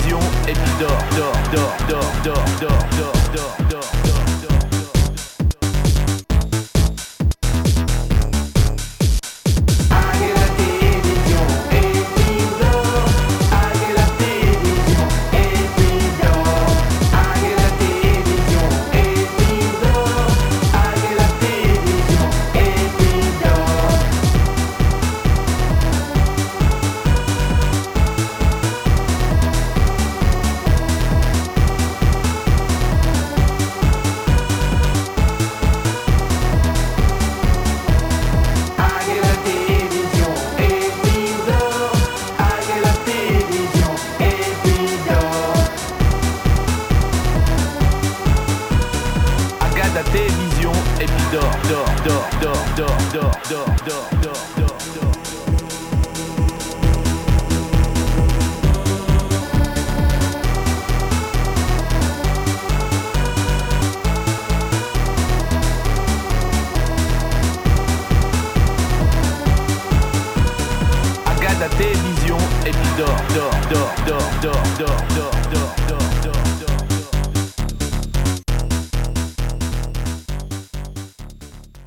télévision et puis dors, dors, dors, dors, dors, dors, dors, dors, dors, dors. La télévision et puis dors, dors, dors, dors, dors, dors, dors, dors, dors, dors. Regarde la télévision et puis dors, dors, dors, dors, dors, dors, dors, dors.